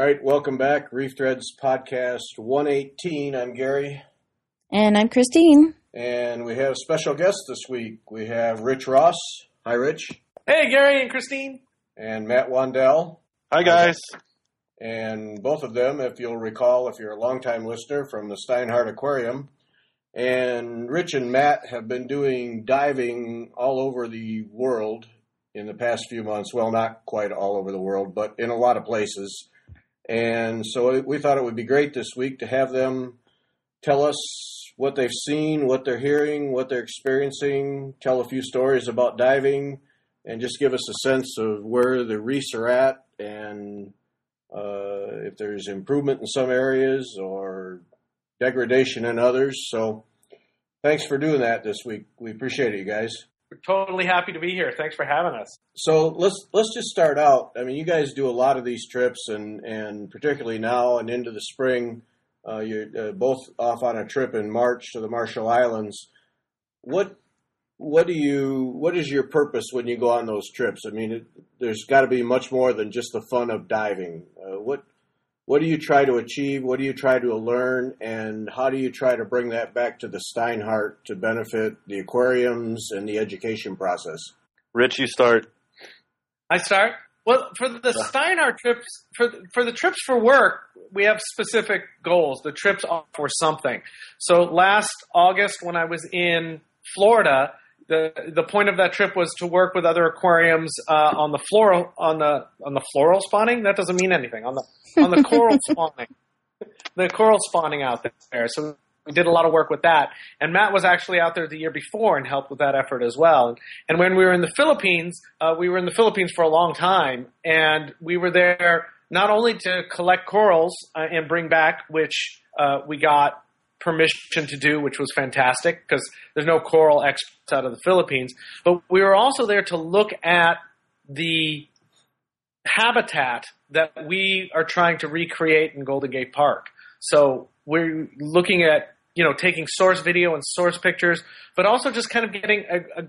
right, welcome back. Reef Threads Podcast 118. I'm Gary. And I'm Christine. And we have a special guest this week. We have Rich Ross. Hi, Rich. Hey, Gary and Christine. And Matt Wandell. Hi, guys. And both of them, if you'll recall, if you're a longtime listener, from the Steinhardt Aquarium. And Rich and Matt have been doing diving all over the world in the past few months. Well, not quite all over the world, but in a lot of places. And so we thought it would be great this week to have them tell us what they've seen, what they're hearing, what they're experiencing, tell a few stories about diving, and just give us a sense of where the reefs are at and if there's improvement in some areas or degradation in others. So thanks for doing that this week. We appreciate it, you guys. We're totally happy to be here. Thanks for having us. So let's just start out. I mean, you guys do a lot of these trips, and particularly now and into the spring, you're both off on a trip in March to the Marshall Islands. What is your purpose when you go on those trips? I mean, there's got to be much more than just the fun of diving. What do you try to achieve? What do you try to learn? And how do you try to bring that back to the Steinhardt to benefit the aquariums and the education process? Rich, you start. I start? Well, for the Steinhardt trips, for the trips for work, we have specific goals. The trips are for something. So last August when I was in Florida, the point of that trip was to work with other aquariums on the floral spawning. That doesn't mean anything. On the coral spawning, the coral spawning out there. So we did a lot of work with that. And Matt was actually out there the year before and helped with that effort as well. And when we were in the Philippines, for a long time, and we were there not only to collect corals and bring back, which we got permission to do, which was fantastic because there's no coral experts out of the Philippines, but we were also there to look at the habitat that we are trying to recreate in Golden Gate Park. So we're looking at, taking source video and source pictures, but also just kind of getting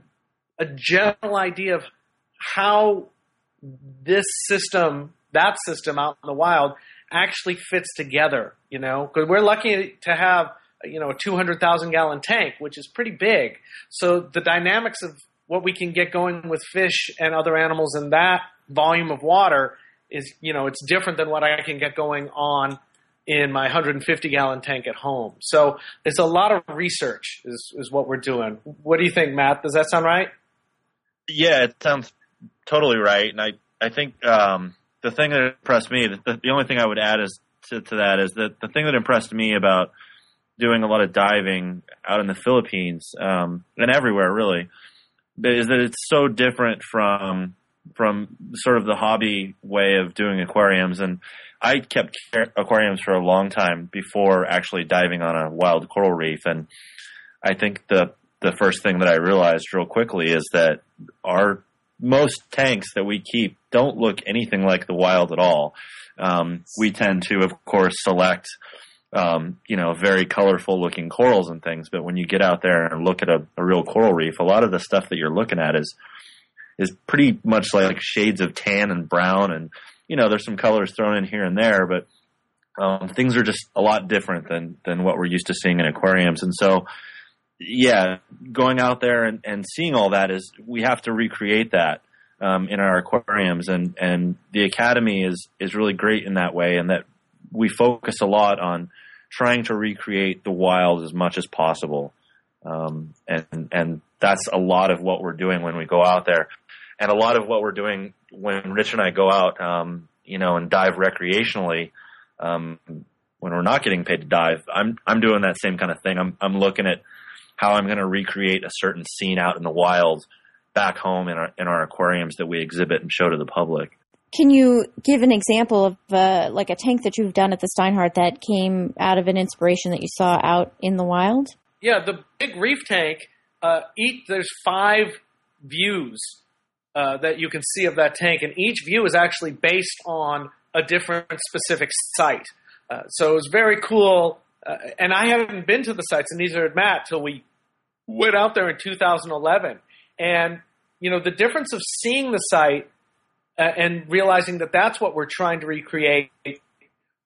a general idea of how that system out in the wild actually fits together, because we're lucky to have, a 200,000 gallon tank, which is pretty big. So the dynamics of what we can get going with fish and other animals in that volume of water is, it's different than what I can get going on in my 150 gallon tank at home. So it's a lot of research is what we're doing. What do you think, Matt? Does that sound right? Yeah, it sounds totally right. And I think the thing that impressed me, the only thing I would add to that is that the thing that impressed me about doing a lot of diving out in the Philippines and everywhere really is that it's so different from sort of the hobby way of doing aquariums. And I kept aquariums for a long time before actually diving on a wild coral reef. And I think the first thing that I realized real quickly is that our most tanks that we keep don't look anything like the wild at all. We tend to, of course, select, very colorful looking corals and things. But when you get out there and look at a real coral reef, a lot of the stuff that you're looking at is pretty much like shades of tan and brown. And, there's some colors thrown in here and there, but things are just a lot different than what we're used to seeing in aquariums. And so, yeah, going out there and seeing all that we have to recreate that in our aquariums, and the Academy is really great in that way, and that we focus a lot on trying to recreate the wild as much as possible, and that's a lot of what we're doing when we go out there, and a lot of what we're doing when Rich and I go out, and dive recreationally. When we're not getting paid to dive, I'm doing that same kind of thing. I'm looking at how I'm going to recreate a certain scene out in the wild back home in our aquariums that we exhibit and show to the public. Can you give an example of like a tank that you've done at the Steinhardt that came out of an inspiration that you saw out in the wild? Yeah, the big reef tank, there's 5 views that you can see of that tank, and each view is actually based on a different specific site. So it was very cool. And I haven't been to the sites, and neither had Matt, till we went out there in 2011. And, the difference of seeing the site and realizing that that's what we're trying to recreate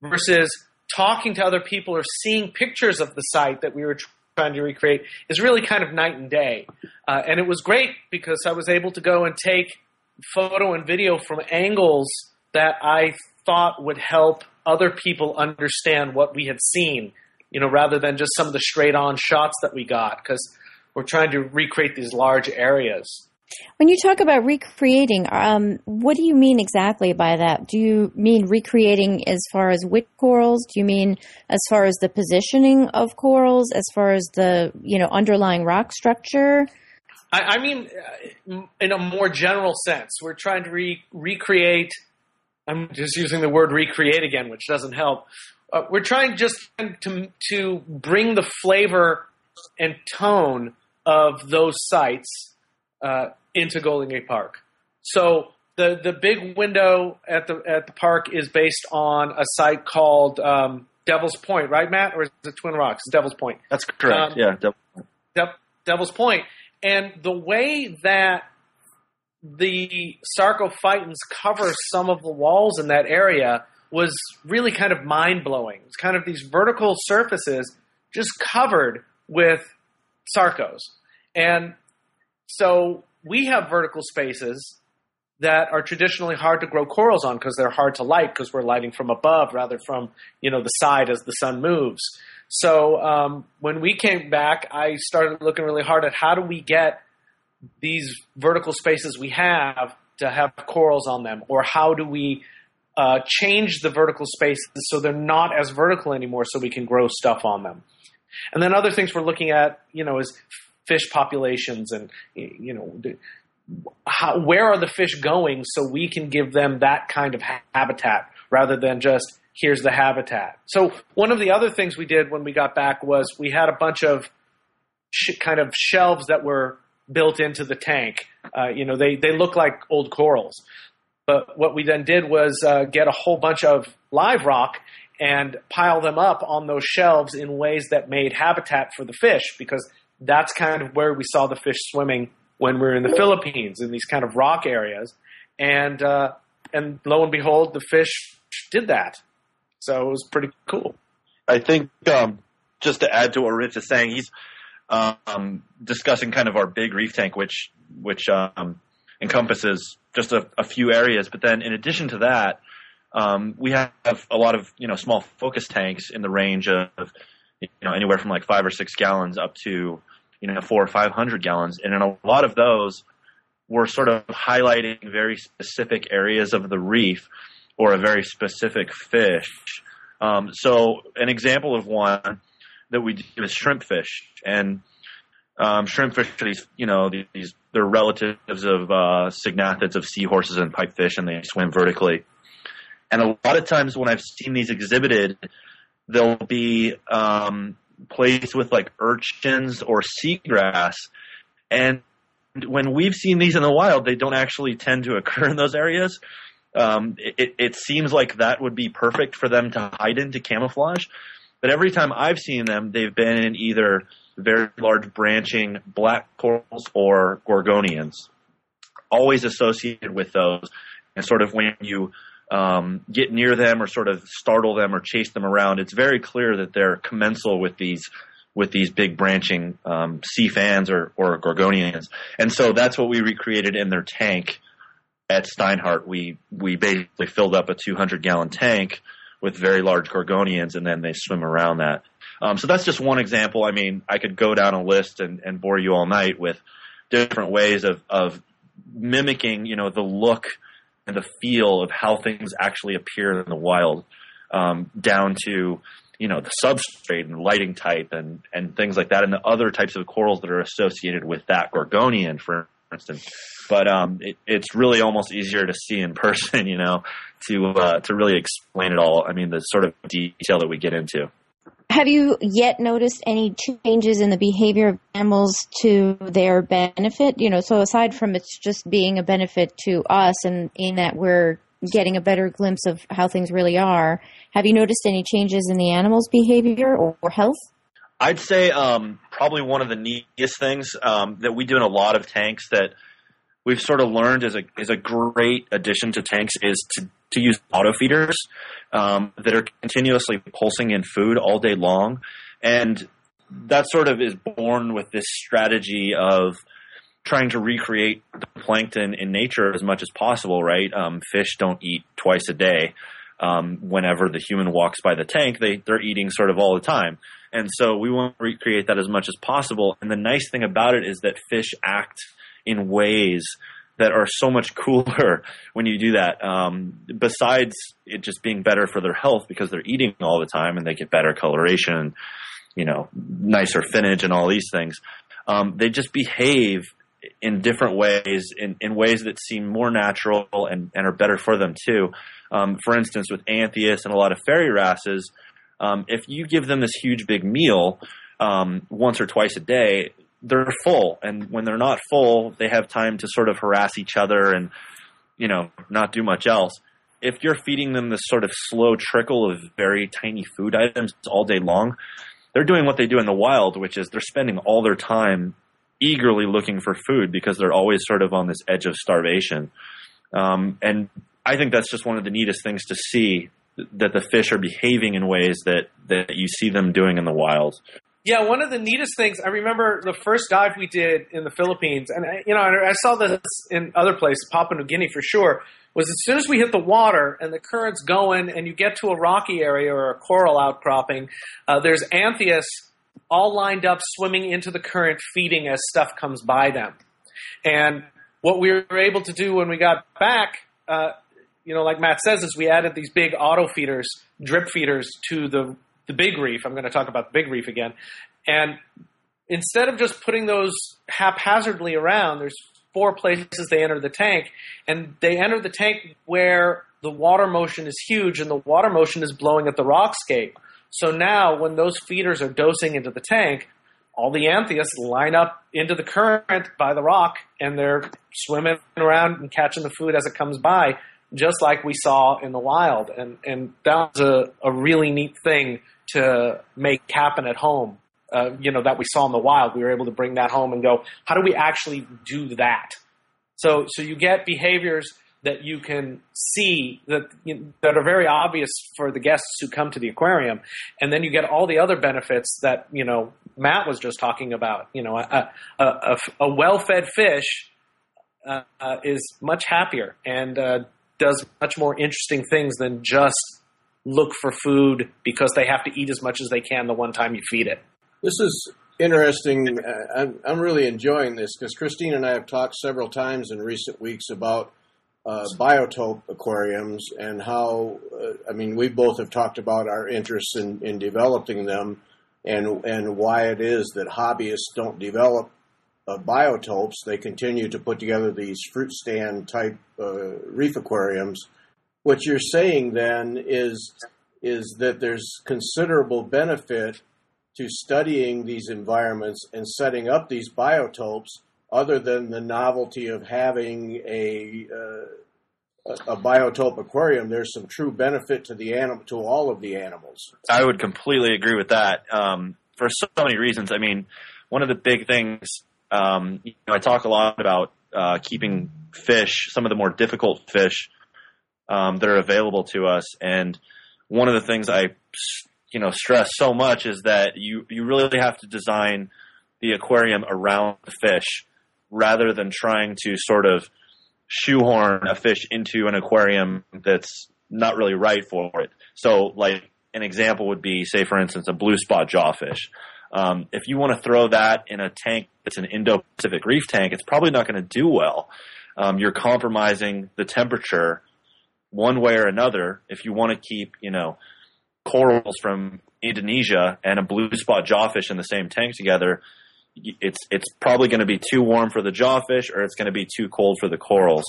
versus talking to other people or seeing pictures of the site that we were trying to recreate is really kind of night and day. And it was great because I was able to go and take photo and video from angles that I thought would help other people understand what we had seen, rather than just some of the straight-on shots that we got, because we're trying to recreate these large areas. When you talk about recreating, what do you mean exactly by that? Do you mean recreating as far as which corals? Do you mean as far as the positioning of corals, as far as the underlying rock structure? I mean, in a more general sense, we're trying to recreate. I'm just using the word recreate again, which doesn't help. We're trying just to bring the flavor and tone of those sites into Golden Gate Park. So the big window at the park is based on a site called Devil's Point, right, Matt? Or is it Twin Rocks? Devil's Point. That's correct. Devil's Point. And the way that the sarcophitans cover some of the walls in that area was really kind of mind-blowing. It's kind of these vertical surfaces just covered with sarcos. And so we have vertical spaces that are traditionally hard to grow corals on because they're hard to light because we're lighting from above rather from, the side as the sun moves. So when we came back, I started looking really hard at how do we get these vertical spaces we have to have corals on them, or how do we change the vertical spaces so they're not as vertical anymore so we can grow stuff on them. And then other things we're looking at, is fish populations and, where are the fish going so we can give them that kind of habitat rather than just here's the habitat. So one of the other things we did when we got back was we had a bunch of kind of shelves that were built into the tank. They look like old corals. But what we then did was get a whole bunch of live rock and pile them up on those shelves in ways that made habitat for the fish, because that's kind of where we saw the fish swimming when we were in the Philippines, in these kind of rock areas. And lo and behold, the fish did that. So it was pretty cool. I think just to add to what Rich is saying, he's discussing kind of our big reef tank, which encompasses just a few areas. But then in addition to that, we have a lot of, small focus tanks in the range of, anywhere from like 5 or 6 gallons up to, 400 or 500 gallons. And in a lot of those, we're sort of highlighting very specific areas of the reef or a very specific fish. So an example of one that we do is shrimp fish. And shrimp fish are these they're relatives of cygnathids of seahorses and pipefish, and they swim vertically. And a lot of times when I've seen these exhibited, they'll be placed with like urchins or seagrass. And when we've seen these in the wild, they don't actually tend to occur in those areas. It seems like that would be perfect for them to hide into camouflage. But every time I've seen them, they've been in either very large branching black corals or gorgonians, always associated with those. And sort of when you get near them or sort of startle them or chase them around, it's very clear that they're commensal with these big branching sea fans or gorgonians. And so that's what we recreated in their tank at Steinhardt. We basically filled up a 200-gallon tank with very large gorgonians, and then they swim around that. So that's just one example. I mean, I could go down a list and bore you all night with different ways of mimicking, the look and the feel of how things actually appear in the wild, down to, the substrate and lighting type and things like that, and the other types of corals that are associated with that gorgonian, for instance. But it's really almost easier to see in person, to really explain it all. I mean, the sort of detail that we get into. Have you yet noticed any changes in the behavior of animals to their benefit? So aside from it's just being a benefit to us and in that we're getting a better glimpse of how things really are, have you noticed any changes in the animals' behavior or health? I'd say probably one of the neatest things that we do in a lot of tanks that we've sort of learned is a great addition to tanks is to use auto feeders. that are continuously pulsing in food all day long. And that sort of is born with this strategy of trying to recreate the plankton in nature as much as possible, right? Fish don't eat twice a day. Whenever the human walks by the tank, they're eating sort of all the time. And so we want to recreate that as much as possible. And the nice thing about it is that fish act in ways that are so much cooler when you do that. Besides it just being better for their health because they're eating all the time and they get better coloration, nicer finnage and all these things. They just behave in different ways, in ways that seem more natural and are better for them too. For instance, with Anthias and a lot of fairy wrasses, if you give them this huge big meal once or twice a day, they're full. And when they're not full, they have time to sort of harass each other and, not do much else. If you're feeding them this sort of slow trickle of very tiny food items all day long, they're doing what they do in the wild, which is they're spending all their time eagerly looking for food because they're always sort of on this edge of starvation. And I think that's just one of the neatest things to see, that the fish are behaving in ways that you see them doing in the wild. Yeah, one of the neatest things, I remember the first dive we did in the Philippines, and I saw this in other places, Papua New Guinea for sure, was as soon as we hit the water and the current's going and you get to a rocky area or a coral outcropping, there's Anthias all lined up swimming into the current, feeding as stuff comes by them. And what we were able to do when we got back, like Matt says, is we added these big auto feeders, drip feeders to the big reef. I'm going to talk about the big reef again. And instead of just putting those haphazardly around, there's 4 places they enter the tank. And they enter the tank where the water motion is huge and the water motion is blowing at the rockscape. So now when those feeders are dosing into the tank, all the Anthias line up into the current by the rock and they're swimming around and catching the food as it comes by, just like we saw in the wild. And that was a really neat thing to make happen at home, that we saw in the wild. We were able to bring that home and go, how do we actually do that? So you get behaviors that you can see that are very obvious for the guests who come to the aquarium. And then you get all the other benefits that, Matt was just talking about. A well-fed fish is much happier and does much more interesting things than just look for food because they have to eat as much as they can the one time you feed it. This is interesting. I'm really enjoying this because Christine and I have talked several times in recent weeks about biotope aquariums and how, we both have talked about our interest in developing them and why it is that hobbyists don't develop biotopes. They continue to put together these fruit stand type reef aquariums. What you're saying then is that there's considerable benefit to studying these environments and setting up these biotopes other than the novelty of having a biotope aquarium. There's some true benefit to the animal, to all of the animals. I would completely agree with that for so many reasons. One of the big things, I talk a lot about keeping fish, some of the more difficult fish that are available to us. And one of the things I, stress so much is that you really have to design the aquarium around the fish rather than trying to sort of shoehorn a fish into an aquarium that's not really right for it. So like an example would be, say, for instance, a blue spot jawfish. If you want to throw that in a tank that's an Indo-Pacific reef tank, it's probably not going to do well. You're compromising the temperature one way or another. If you want to keep, corals from Indonesia and a blue spot jawfish in the same tank together, it's probably going to be too warm for the jawfish or it's going to be too cold for the corals.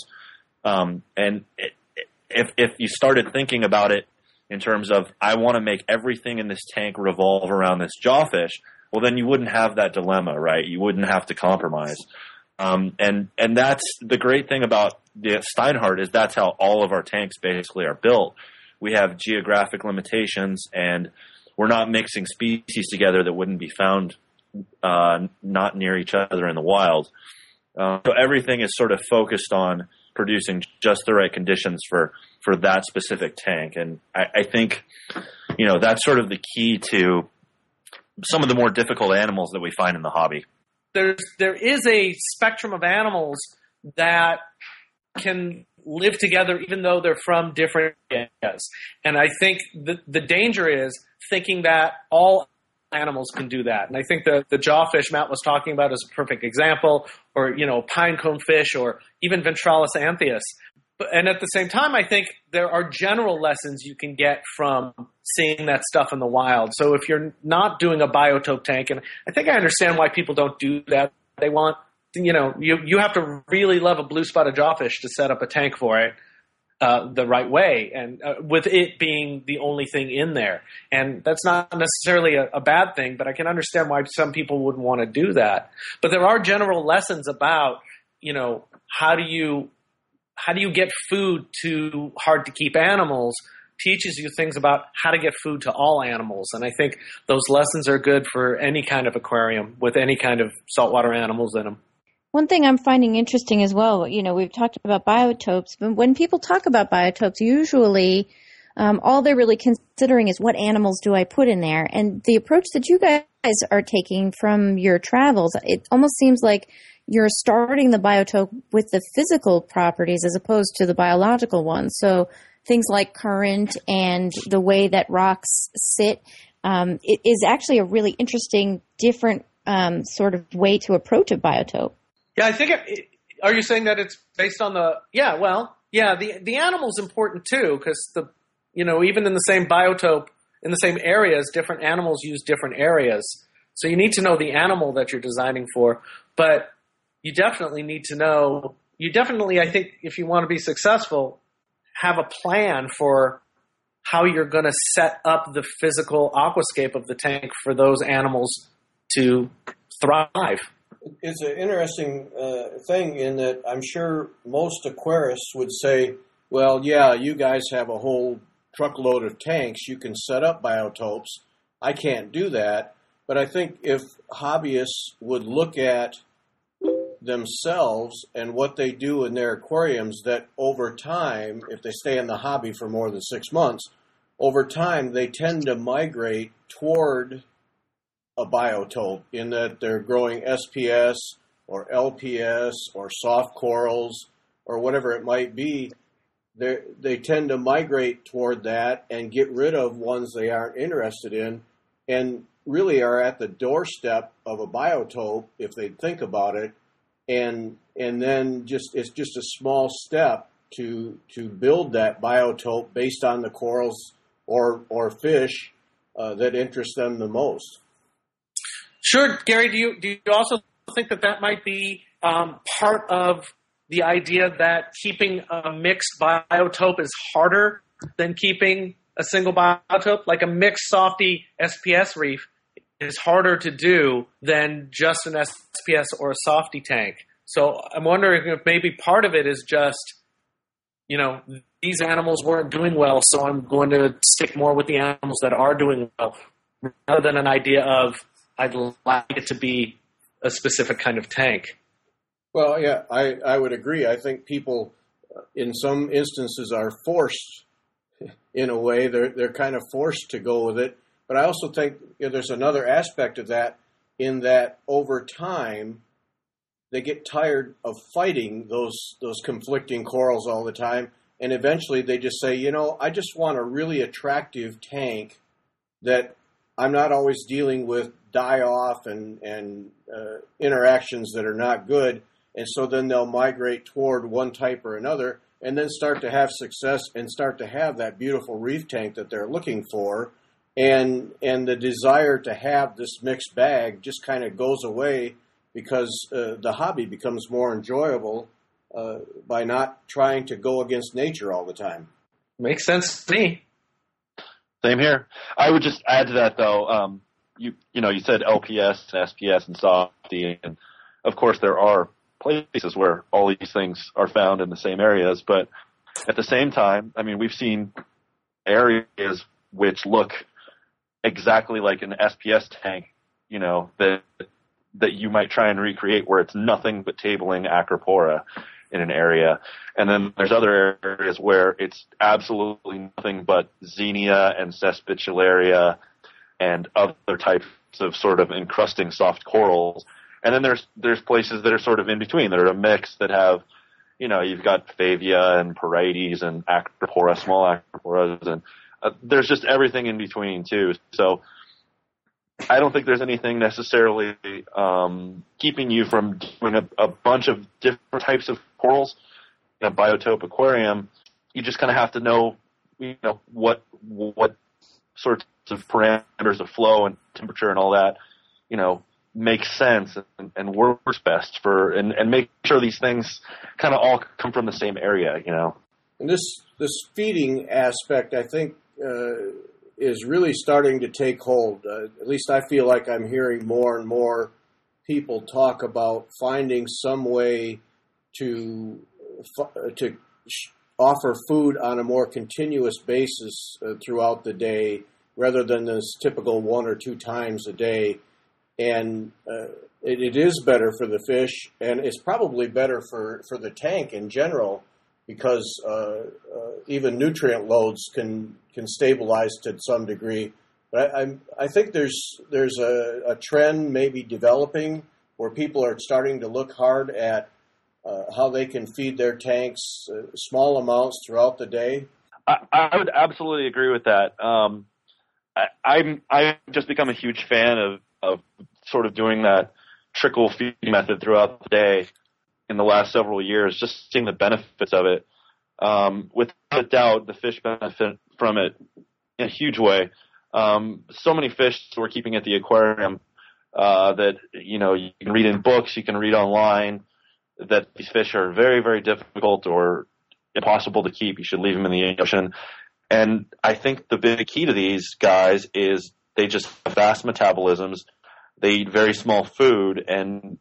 If you started thinking about it in terms of, I want to make everything in this tank revolve around this jawfish, well, then you wouldn't have that dilemma, right? You wouldn't have to compromise. And that's the great thing about the Steinhardt is that's how all of our tanks basically are built. We have geographic limitations and we're not mixing species together that wouldn't be found not near each other in the wild. So everything is sort of focused on producing just the right conditions for that specific tank. And I think, that's sort of the key to some of the more difficult animals that we find in the hobby. There is a spectrum of animals that can live together even though they're from different areas. And I think the danger is thinking that all animals can do that. And I think the jawfish Matt was talking about is a perfect example, or, pinecone fish, or even Ventralis anthias. And at the same time, I think there are general lessons you can get from seeing that stuff in the wild. So if you're not doing a biotope tank, and I think I understand why people don't do that. They want, you have to really love a blue spotted jawfish to set up a tank for it the right way, and with it being the only thing in there. And that's not necessarily a bad thing, but I can understand why some people wouldn't want to do that. But there are general lessons about, how do you get food to hard to keep animals, teaches you things about how to get food to all animals. And I think those lessons are good for any kind of aquarium with any kind of saltwater animals in them. One thing I'm finding interesting as well, we've talked about biotopes, but when people talk about biotopes, usually all they're really considering is what animals do I put in there. And the approach that you guys are taking from your travels, it almost seems like you're starting the biotope with the physical properties as opposed to the biological ones. So things like current and the way that rocks sit, it is actually a really interesting, different sort of way to approach a biotope. Yeah, I think. Are you saying that it's based on the? Yeah, well, yeah. The animal's important too, because even in the same biotope, in the same areas, different animals use different areas. So you need to know the animal that you're designing for, but you definitely need to know. I think, if you want to be successful, have a plan for how you're going to set up the physical aquascape of the tank for those animals to thrive. It's an interesting thing in that I'm sure most aquarists would say, well, yeah, you guys have a whole truckload of tanks. You can set up biotopes. I can't do that. But I think if hobbyists would look at themselves and what they do in their aquariums, that over time, if they stay in the hobby for more than 6 months, over time they tend to migrate toward a biotope, in that they're growing SPS or LPS or soft corals or whatever it might be. They tend to migrate toward that and get rid of ones they aren't interested in, and really are at the doorstep of a biotope if they think about it. And then it's just a small step to build that biotope based on the corals or fish that interest them the most. Sure, Gary. Do you also think that might be part of the idea that keeping a mixed biotope is harder than keeping a single biotope? Like a mixed softy SPS reef is harder to do than just an SPS or a softy tank. So I'm wondering if maybe part of it is just, these animals weren't doing well, so I'm going to stick more with the animals that are doing well, rather than an idea of I'd like it to be a specific kind of tank. Well, yeah, I would agree. I think people, in some instances, are forced, in a way. They're kind of forced to go with it. But I also think there's another aspect of that, in that over time, they get tired of fighting those conflicting corals all the time. And eventually they just say, I just want a really attractive tank that I'm not always dealing with die-off and interactions that are not good. And so then they'll migrate toward one type or another, and then start to have success and start to have that beautiful reef tank that they're looking for. And the desire to have this mixed bag just kind of goes away, because the hobby becomes more enjoyable by not trying to go against nature all the time. Makes sense to me. Same here. I would just add to that, though. You said LPS, SPS, and softy, and of course there are places where all these things are found in the same areas. But at the same time, I mean, we've seen areas which look exactly like an SPS tank, that you might try and recreate, where it's nothing but tabling acropora. in an area. And then there's other areas where it's absolutely nothing but Xenia and Cespitularia and other types of sort of encrusting soft corals. And then there's places that are sort of in between, that are a mix, that have, you've got Favia and Porites and Acropora, small Acroporas, and there's just everything in between too. So I don't think there's anything necessarily keeping you from doing a bunch of different types of corals in a biotope aquarium. You just kind of have to know, what sorts of parameters of flow and temperature and all that, makes sense and works best and make sure these things kind of all come from the same area, And this feeding aspect, I think, is really starting to take hold. At least I feel like I'm hearing more and more people talk about finding some way to offer food on a more continuous basis throughout the day, rather than this typical 1 or 2 times a day. And it is better for the fish, and it's probably better for the tank in general, because even nutrient loads can stabilize to some degree. But I think there's a trend maybe developing where people are starting to look hard at how they can feed their tanks small amounts throughout the day. I would absolutely agree with that. I've just become a huge fan of sort of doing that trickle feeding method throughout the day in the last several years, just seeing the benefits of it. Without a doubt, the fish benefit from it in a huge way. So many fish we're keeping at the aquarium that, you can read in books, you can read online, that these fish are very, very difficult or impossible to keep. You should leave them in the ocean. And I think the big key to these guys is they just have fast metabolisms. They eat very small food, and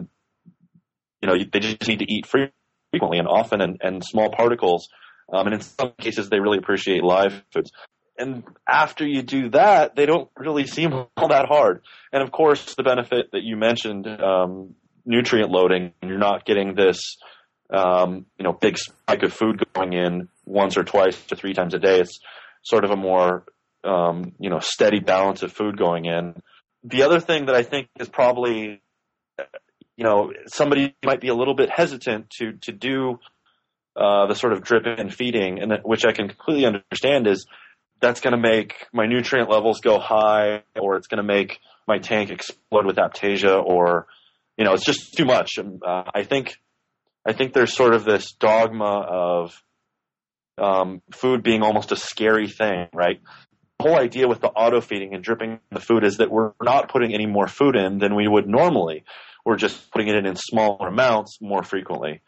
they just need to eat frequently and often and small particles. And in some cases, they really appreciate live foods. And after you do that, they don't really seem all that hard. And of course, the benefit that you mentioned, nutrient loading, you're not getting this, big spike of food going in once or twice or 3 times a day. It's sort of a more, steady balance of food going in. The other thing that I think is probably, somebody might be a little bit hesitant to do the sort of drip in feeding, and which I can completely understand, is that's going to make my nutrient levels go high, or it's going to make my tank explode with Aiptasia, or, it's just too much. I think there's sort of this dogma of food being almost a scary thing, right? The whole idea with the auto feeding and dripping the food is that we're not putting any more food in than we would normally. We're just putting it in smaller amounts more frequently.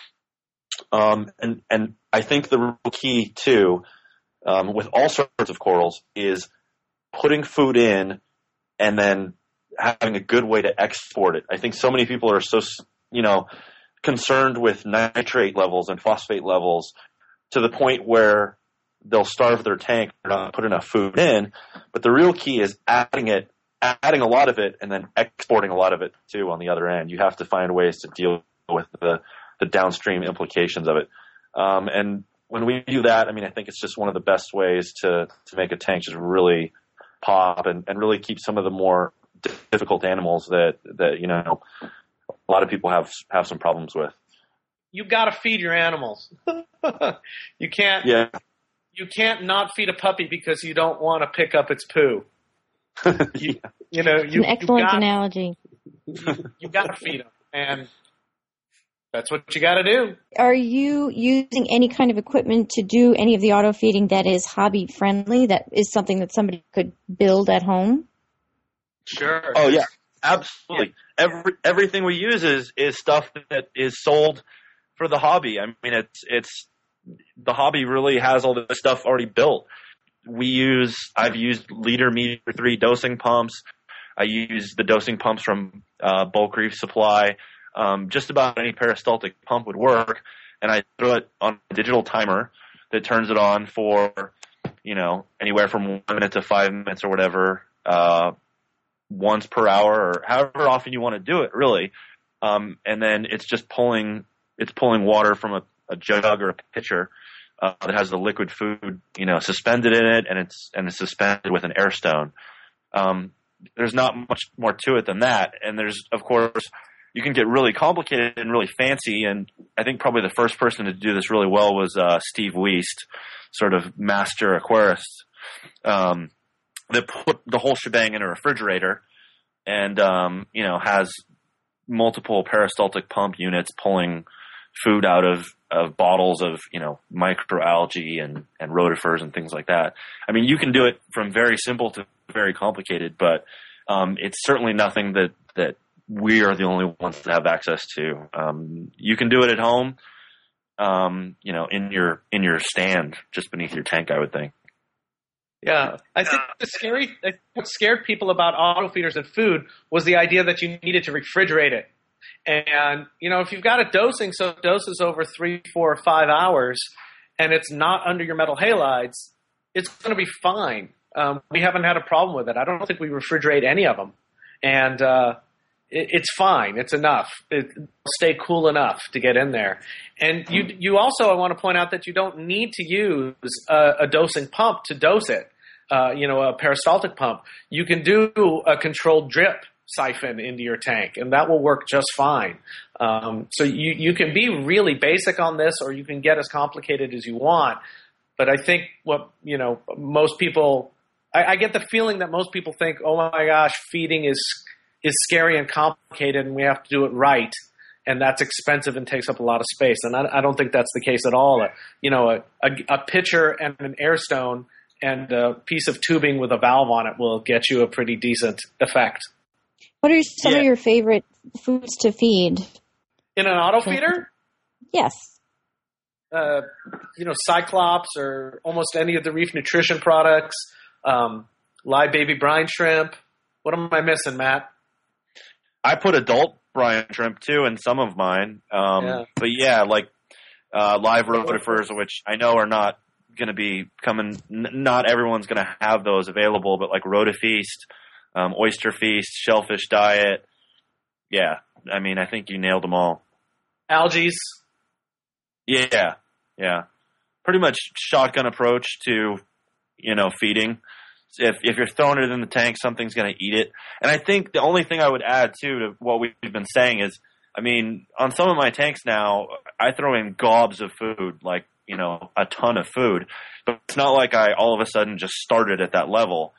And I think the real key too, with all sorts of corals, is putting food in and then having a good way to export it. I think so many people are so, concerned with nitrate levels and phosphate levels to the point where they'll starve their tank or not put enough food in. But the real key is adding a lot of it and then exporting a lot of it too on the other end. You have to find ways to deal with the downstream implications of it. And when we do that, I think it's just one of the best ways to make a tank just really pop and really keep some of the more difficult animals that a lot of people have some problems with. You got to feed your animals. You can't. Yeah. You can't not feed a puppy because you don't want to pick up its poo. An excellent analogy. You got to feed them, and that's what you got to do. Are you using any kind of equipment to do any of the auto feeding that is hobby friendly? That is something that somebody could build at home? Sure. Oh yeah, absolutely. Yeah. Everything we use is stuff that is sold for the hobby. It's the hobby really has all this stuff already built. I've used Leader Meter 3 dosing pumps. I use the dosing pumps from Bulk Reef Supply. Just about any peristaltic pump would work, and I throw it on a digital timer that turns it on for, anywhere from 1 minute to 5 minutes or whatever, once per hour or however often you want to do it, really. And then it's just pulling it's pulling water from a jug or a pitcher that has the liquid food, suspended in it, and it's suspended with an air stone. There's not much more to it than that. And there's, of course, you can get really complicated and really fancy. And I think probably the first person to do this really well was Steve Wiest, sort of master aquarist, that put the whole shebang in a refrigerator and, has multiple peristaltic pump units pulling food out of bottles of, microalgae and rotifers and things like that. I mean, you can do it from very simple to very complicated, but it's certainly nothing that we are the only ones that have access to. You can do it at home, in your stand just beneath your tank, I would think. Yeah, I think what scared people about auto feeders and food was the idea that you needed to refrigerate it. And, if you've got a dosing, so it doses over 3, 4, or 5 hours, and it's not under your metal halides, it's going to be fine. We haven't had a problem with it. I don't think we refrigerate any of them. And it's fine. It's enough. It'll stay cool enough to get in there. And you also, I want to point out that you don't need to use a dosing pump to dose it, a peristaltic pump. You can do a controlled drip siphon into your tank, and that will work just fine. So you can be really basic on this, or you can get as complicated as you want. But I think most people, I get the feeling that most people think, oh my gosh, feeding is scary and complicated, and we have to do it right, and that's expensive and takes up a lot of space. And I don't think that's the case at all. A pitcher and an air stone and a piece of tubing with a valve on it will get you a pretty decent effect. What are some of your favorite foods to feed? In an auto feeder? Yes. Cyclops or almost any of the Reef Nutrition products, live baby brine shrimp. What am I missing, Matt? I put adult brine shrimp too in some of mine. But yeah, like live rotifers, which I know are not going to be coming. Not everyone's going to have those available, but like Rotifeast, Oyster Feast, Shellfish Diet. Yeah, I mean, I think you nailed them all. Algaes. Yeah. Pretty much shotgun approach to, feeding. If you're throwing it in the tank, something's going to eat it. And I think the only thing I would add, too, to what we've been saying is, I mean, on some of my tanks now, I throw in gobs of food, like, a ton of food. But it's not like I all of a sudden just started at that level.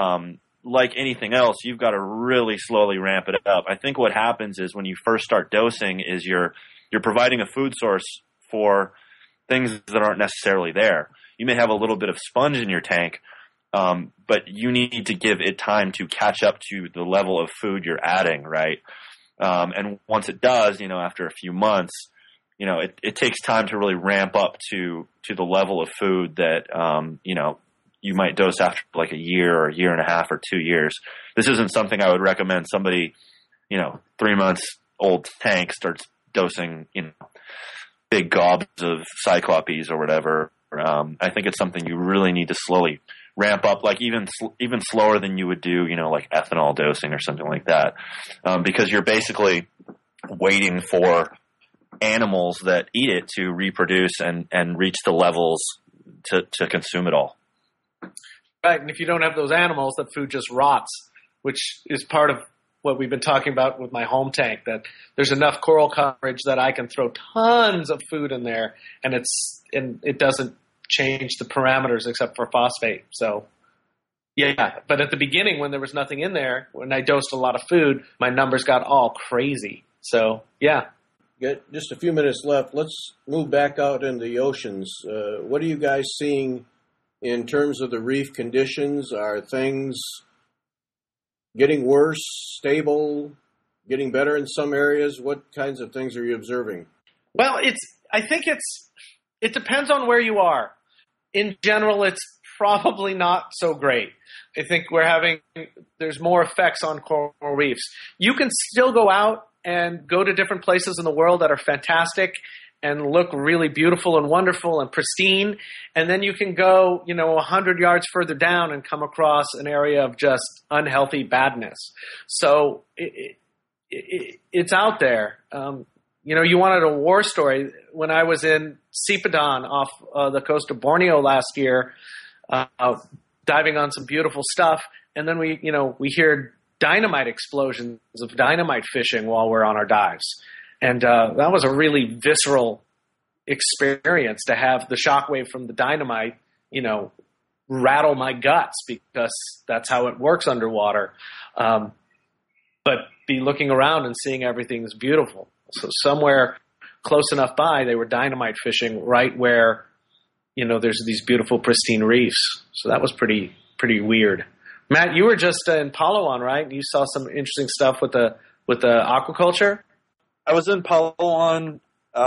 Like anything else, you've got to really slowly ramp it up. I think what happens is when you first start dosing is you're providing a food source for things that aren't necessarily there. You may have a little bit of sponge in your tank, but you need to give it time to catch up to the level of food you're adding, right? And once it does, after a few months, it takes time to really ramp up to the level of food that, you might dose after like a year or a year and a half or 2 years. This isn't something I would recommend somebody, 3 months old tank starts dosing, big gobs of Cyclopes or whatever. I think it's something you really need to slowly ramp up, like even slower than you would do, like ethanol dosing or something like that, because you're basically waiting for animals that eat it to reproduce and reach the levels to consume it all. Right, and if you don't have those animals, the food just rots, which is part of what we've been talking about with my home tank, that there's enough coral coverage that I can throw tons of food in there, and it doesn't change the parameters except for phosphate. So, yeah, but at the beginning when there was nothing in there, when I dosed a lot of food, my numbers got all crazy. So, yeah. Got just a few minutes left. Let's move back out into the oceans. What are you guys seeing in terms of the reef conditions? Are things getting worse, stable, getting better in some areas? What kinds of things are you observing? Well, I think it depends on where you are. In general, it's probably not so great. I think there's more effects on coral reefs. You can still go out and go to different places in the world that are fantastic and look really beautiful and wonderful and pristine. And then you can go, 100 yards further down and come across an area of just unhealthy badness. So it's out there. you wanted a war story. When I was in Sipadan off the coast of Borneo last year, diving on some beautiful stuff, and then we hear dynamite explosions of dynamite fishing while we're on our dives. And that was a really visceral experience to have the shockwave from the dynamite, rattle my guts, because that's how it works underwater. But be looking around and seeing everything's beautiful. So somewhere close enough by, they were dynamite fishing right where, there's these beautiful pristine reefs. So that was pretty weird. Matt, you were just in Palawan, right? You saw some interesting stuff with the aquaculture. I was in Palawan,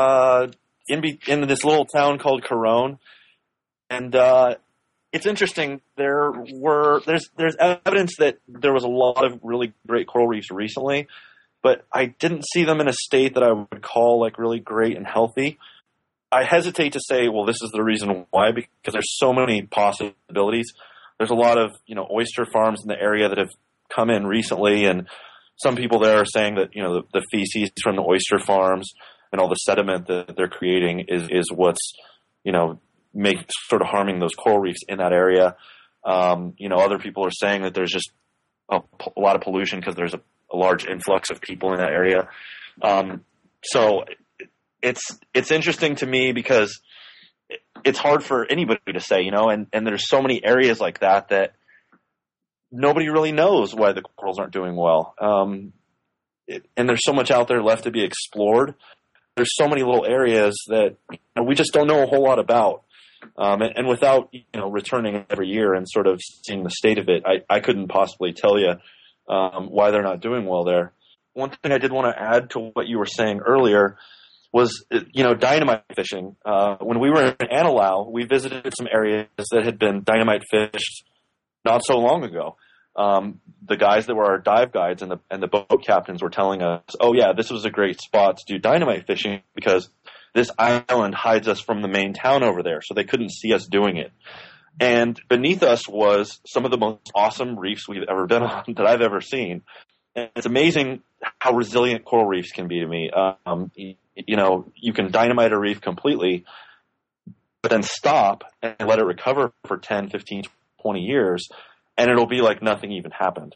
in this little town called Coron, and it's interesting. There's evidence that there was a lot of really great coral reefs recently, but I didn't see them in a state that I would call like really great and healthy. I hesitate to say, well, this is the reason why, because there's so many possibilities. There's a lot of, oyster farms in the area that have come in recently, and some people there are saying that, the feces from the oyster farms and all the sediment that they're creating is what's, sort of harming those coral reefs in that area. Other people are saying that there's just a lot of pollution because there's a large influx of people in that area. So it's interesting to me because it's hard for anybody to say, and there's so many areas like that nobody really knows why the corals aren't doing well. And there's so much out there left to be explored. There's so many little areas that we just don't know a whole lot about. And without, returning every year and sort of seeing the state of it, I couldn't possibly tell you why they're not doing well there. One thing I did want to add to what you were saying earlier was, dynamite fishing. When we were in Anilao, we visited some areas that had been dynamite fished not so long ago. The guys that were our dive guides and the boat captains were telling us, oh yeah, this was a great spot to do dynamite fishing because this island hides us from the main town over there, so they couldn't see us doing it. And beneath us was some of the most awesome reefs we've ever been on that I've ever seen. And it's amazing how resilient coral reefs can be to me. You can dynamite a reef completely, but then stop and let it recover for 10, 15, 20 years, and it'll be like nothing even happened.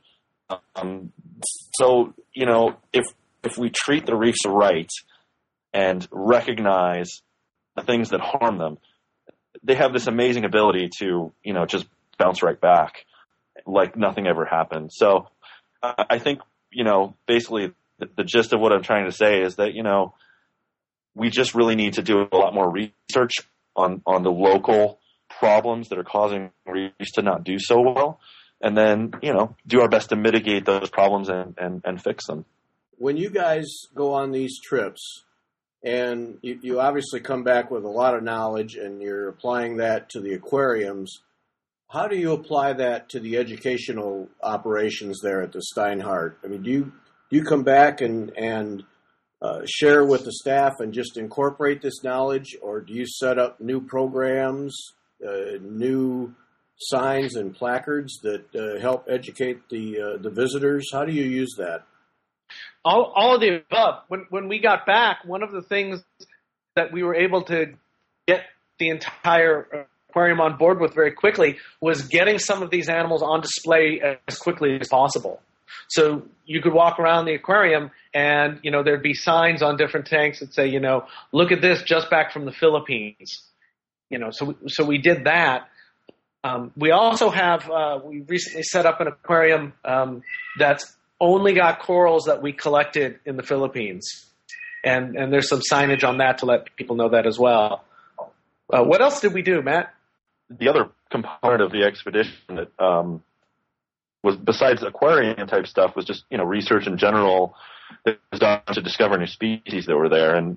So, if we treat the reefs right and recognize the things that harm them, they have this amazing ability to, just bounce right back like nothing ever happened. So I think, basically the gist of what I'm trying to say is that, we just really need to do a lot more research on the local problems that are causing reefs to not do so well, and then, do our best to mitigate those problems and fix them. When you guys go on these trips, and you obviously come back with a lot of knowledge and you're applying that to the aquariums, how do you apply that to the educational operations there at the Steinhardt? I mean, do you come back and share with the staff and just incorporate this knowledge, or do you set up new programs, new signs and placards that help educate the visitors? How do you use that? All of the above. When we got back, one of the things that we were able to get the entire aquarium on board with very quickly was getting some of these animals on display as quickly as possible. So you could walk around the aquarium and, there'd be signs on different tanks that say, look at this, just back from the Philippines. So we did that. We also have, we recently set up an aquarium that's only got corals that we collected in the Philippines. And there's some signage on that to let people know that as well. What else did we do, Matt? The other component of the expedition that was, besides aquarium type stuff, was just, research in general that was done to discover new species that were there. And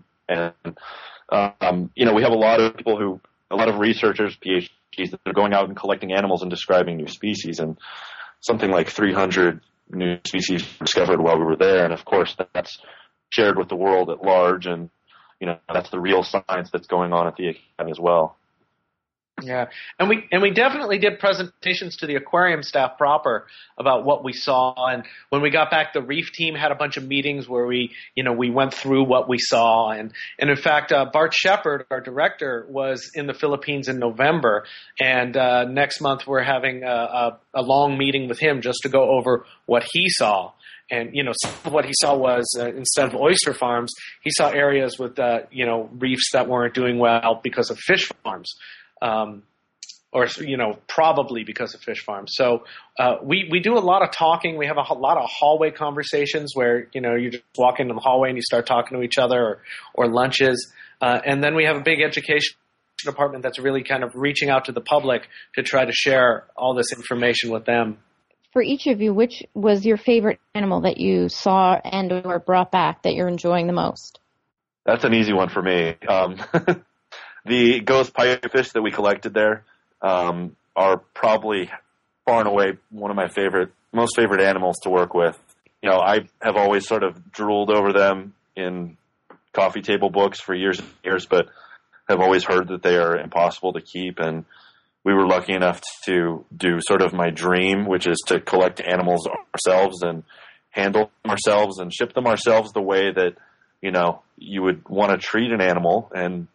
we have a lot of researchers, PhDs, that are going out and collecting animals and describing new species, and something like 300 new species discovered while we were there. And of course, that's shared with the world at large, and that's the real science that's going on at the Academy as well. Yeah, and we definitely did presentations to the aquarium staff proper about what we saw, and when we got back, the reef team had a bunch of meetings where we went through what we saw, and in fact, Bart Shepard, our director, was in the Philippines in November, and next month we're having a long meeting with him just to go over what he saw. And, some of what he saw was, instead of oyster farms, he saw areas with, reefs that weren't doing well because of fish farms. Probably because of fish farms. So we do a lot of talking. We have a lot of hallway conversations where, you just walk into the hallway and you start talking to each other or lunches. And then we have a big education department that's really kind of reaching out to the public to try to share all this information with them. For each of you, which was your favorite animal that you saw and or brought back that you're enjoying the most? That's an easy one for me. The ghost pipefish that we collected there are probably far and away one of my most favorite animals to work with. I have always sort of drooled over them in coffee table books for years and years, but have always heard that they are impossible to keep. And we were lucky enough to do sort of my dream, which is to collect animals ourselves and handle them ourselves and ship them ourselves the way that, you would want to treat an animal. And,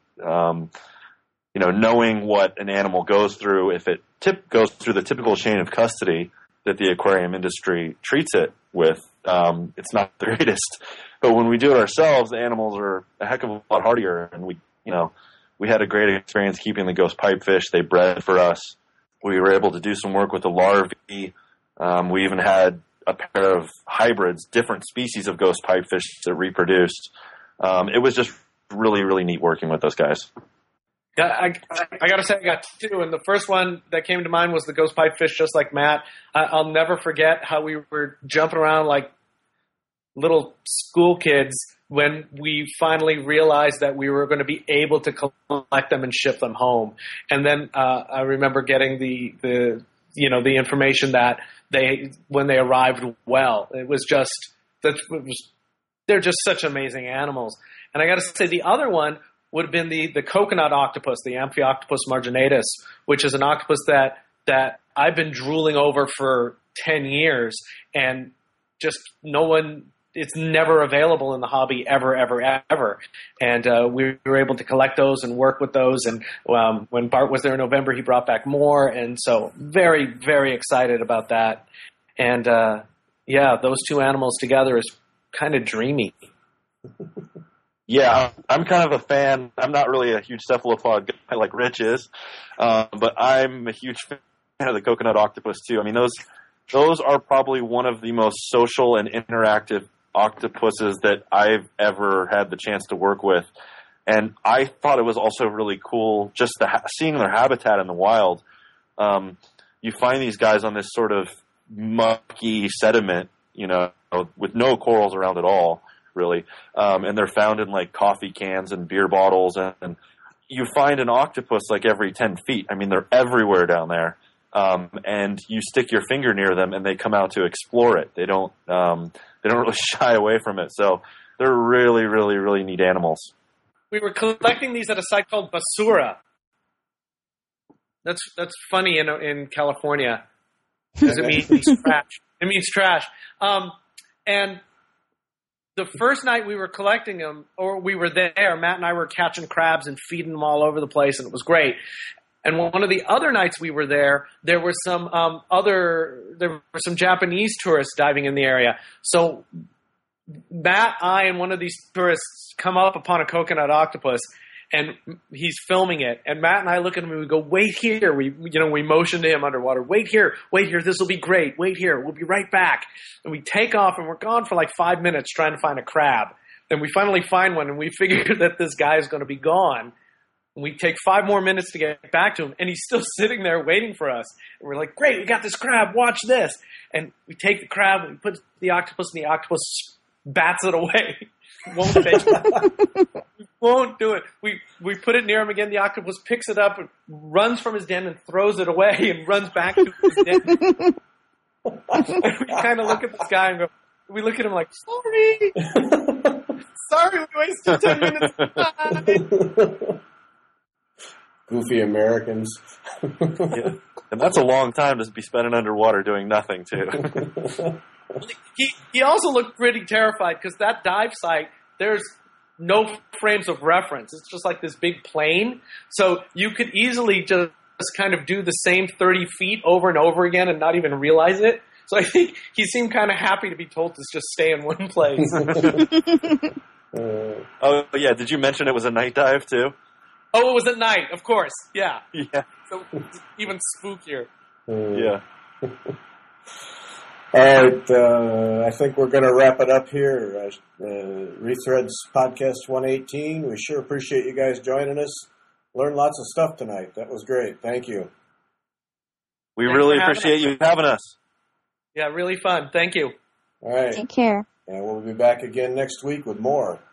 knowing what an animal goes through, if it goes through the typical chain of custody that the aquarium industry treats it with, it's not the greatest. But when we do it ourselves, the animals are a heck of a lot hardier. And we had a great experience keeping the ghost pipefish. They bred for us. We were able to do some work with the larvae. We even had a pair of hybrids, different species of ghost pipefish that reproduced. It was just really, really neat working with those guys. Yeah, I got to say I got two, and the first one that came to mind was the ghost pipefish, just like Matt. I'll never forget how we were jumping around like little school kids when we finally realized that we were going to be able to collect them and ship them home. And then I remember getting the information that when they arrived, it was just they're just such amazing animals. And I got to say the other one would have been the coconut octopus, the Amphioctopus marginatus, which is an octopus that I've been drooling over for 10 years, and just it's never available in the hobby ever, ever, ever. And we were able to collect those and work with those. And when Bart was there in November, he brought back more. And so very, very excited about that. And those two animals together is kind of dreamy. Yeah, I'm kind of a fan. I'm not really a huge cephalopod guy like Rich is, but I'm a huge fan of the coconut octopus too. I mean, those are probably one of the most social and interactive octopuses that I've ever had the chance to work with. And I thought it was also really cool just seeing their habitat in the wild. You find these guys on this sort of mucky sediment, with no corals around at all, really. And they're found in like coffee cans and beer bottles. And you find an octopus like every 10 feet. I mean, they're everywhere down there. And you stick your finger near them and they come out to explore it. They don't really shy away from it. So they're really, really, really neat animals. We were collecting these at a site called Basura. That's funny in California because it means trash. It means trash. And the first night we were collecting them, or we were there, Matt and I were catching crabs and feeding them all over the place, and it was great. And one of the other nights we were there were some Japanese tourists diving in the area. So Matt, I, and one of these tourists come up upon a coconut octopus, and he's filming it. And Matt and I look at him and we go, "Wait here." We motion to him underwater. "Wait here. This will be great. Wait here. We'll be right back." And we take off, and we're gone for like 5 minutes trying to find a crab. And we finally find one, and we figure that this guy is going to be gone. And we take 5 more minutes to get back to him, and he's still sitting there waiting for us. And we're like, "Great, we got this crab. Watch this." And we take the crab, and we put the octopus, and the octopus bats it away. Won't take it. Won't do it. We put it near him again. The octopus picks it up and runs from his den and throws it away and runs back to his den. And we kind of look at this guy and go, we look at him like, "Sorry. Sorry, we wasted 10 minutes of time." Goofy Americans. Yeah. And that's a long time to be spending underwater doing nothing, too. He also looked pretty terrified because that dive site, there's no frames of reference. It's just like this big plane. So you could easily just kind of do the same 30 feet over and over again and not even realize it. So I think he seemed kind of happy to be told to just stay in one place. Oh, yeah. Did you mention it was a night dive, too? Oh, it was at night, of course. Yeah. Yeah. So it's even spookier. Yeah. All right, I think we're going to wrap it up here. Rethreads Podcast 118. We sure appreciate you guys joining us. Learned lots of stuff tonight. That was great. Thank you. We Thanks really for having appreciate us. you having us. Yeah, really fun. Thank you. All right. Take care. And we'll be back again next week with more.